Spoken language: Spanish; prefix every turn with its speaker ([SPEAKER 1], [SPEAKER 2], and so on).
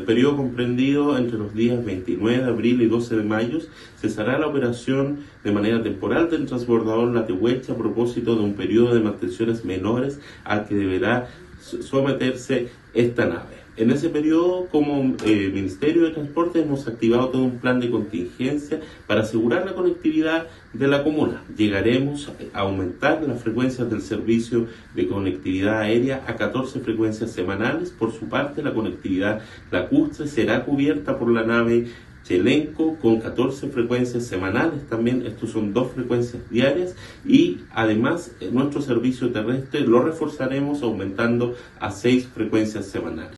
[SPEAKER 1] periodo comprendido entre los días 29 de abril y 12 de mayo cesará la operación de manera temporal del transbordador Latehueche a propósito de un periodo de mantenciones menores al que deberá someterse esta nave. En ese periodo, como Ministerio de Transporte, hemos activado todo un plan de contingencia para asegurar la conectividad de la comuna. Llegaremos a aumentar las frecuencias del servicio de conectividad aérea a 14 frecuencias semanales. Por su parte, la conectividad lacustre será cubierta por la nave Chelenco con 14 frecuencias semanales. También estos son 2 frecuencias diarias, y además nuestro servicio terrestre lo reforzaremos aumentando a 6 frecuencias semanales.